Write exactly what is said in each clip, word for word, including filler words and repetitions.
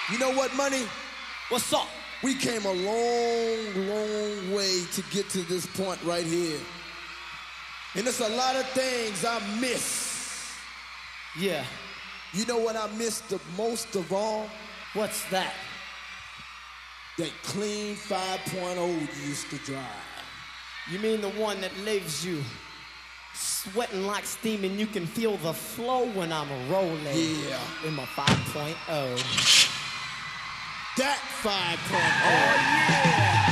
You know what, Money? What's up? We came a long, long way to get to this point right here. And there's a lot of things I miss. Yeah. You know what I miss the most of all? What's that? That clean five point oh you used to drive. You mean the one that leaves you sweating like steam and you can feel the flow when I'm rolling? Yeah. In my five point oh. That five point oh. Oh, yeah.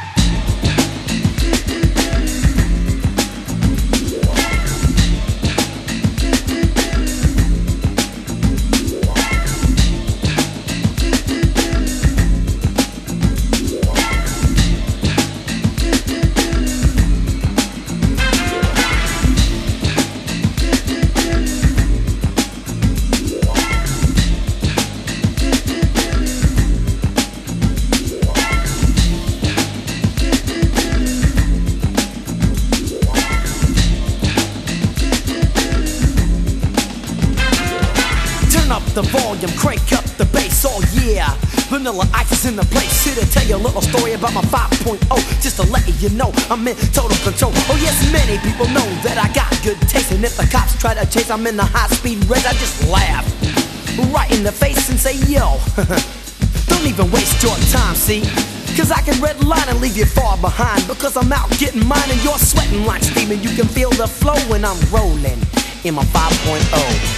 The volume, crank up the bass, oh yeah. Vanilla Ice is in the place, here to tell you a little story about my five point oh. Just to let you know, I'm in total control. Oh yes, many people know that I got good taste, and if the cops try to chase, I'm in the high-speed race. I just laugh right in the face and say, yo, don't even waste your time, see? Cause I can red line and leave you far behind, because I'm out getting mine and you're sweating like steam, and you can feel the flow when I'm rolling in my five point oh.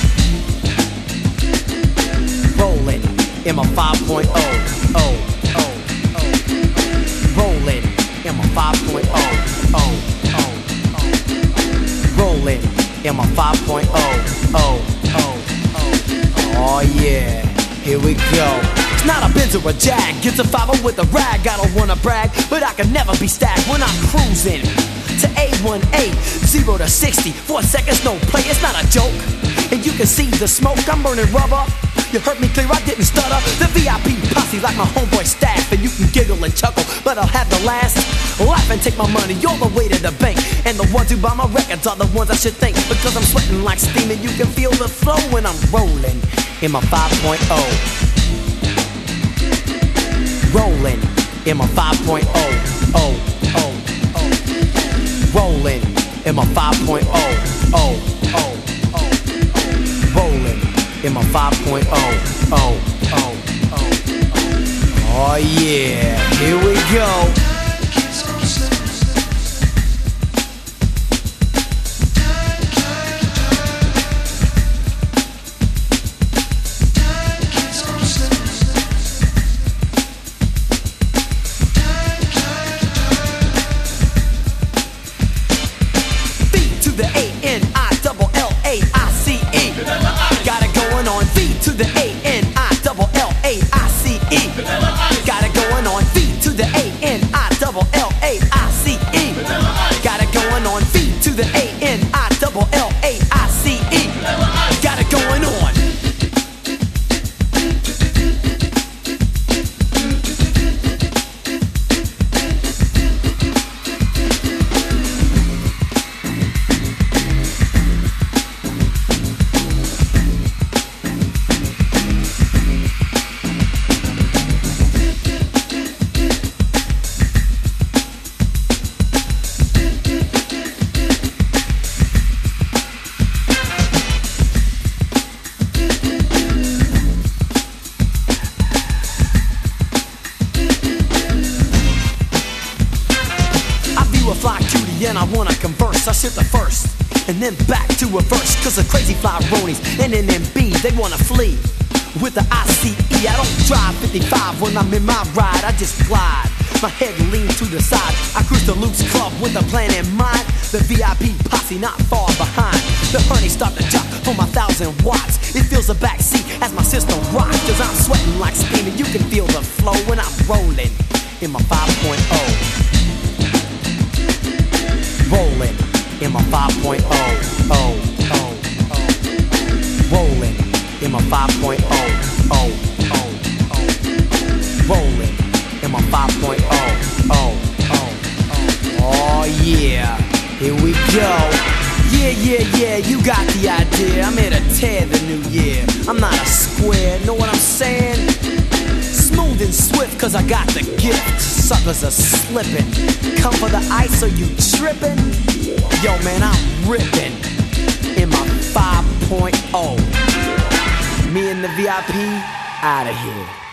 Rolling in my five point oh, oh, oh, oh. Rolling in my five point oh, oh, oh, oh. Rolling in my five point oh, oh, oh, oh. Oh yeah, here we go. It's not a Benz or a Jag, it's a five oh with a rag. I don't wanna brag, but I can never be stacked when I'm cruising to A one A, zero to sixty, four seconds, no play, it's not a joke. And you can see the smoke, I'm burning rubber. You heard me clear, I didn't stutter. The V I P posse like my homeboy staff, and you can giggle and chuckle, but I'll have the last laugh and take my money all the way to the bank. And the ones who buy my records are the ones I should thank, because I'm sweating like steam and you can feel the flow when I'm rolling in my five point oh. Rolling in my five point oh, oh, oh, oh. Rolling in my five point oh, oh, oh, oh. Rolling in my five point oh, oh, oh, oh, oh. Oh yeah, here we go. V to the A N I double L A I C E. Got it going on. V to the A N I double L A I C E. Got it going on. V to the A N I double L A I C E. Got it going on. V to the A N I double L A I C E. Got it going on. And I wanna converse, I shit the first and then back to a verse, cause the crazy fly ronies and N M B, they wanna flee with the I C E. I don't drive fifty-five when I'm in my ride, I just glide, my head leans to the side. I cruise the Luke's Club with a plan in mind, the V I P posse not far behind. The honey start to jump for my thousand watts, it fills the backseat as my system rocks, cause I'm sweating like steam and you can feel the flow when I'm rolling in my five point oh. Rolling in my five point oh, oh, oh, oh. Rolling in my five point oh, oh, oh, oh. Rolling in my five point oh, oh, oh, oh. Oh yeah, here we go. Yeah, yeah, yeah, you got the idea. I'm here to tear the new year. I'm not a square, know what I'm saying? cause I got the gift. Suckers are slipping. Come for the ice, are you tripping? Yo, man, I'm ripping in my five point oh. Me and the V I P, outta here.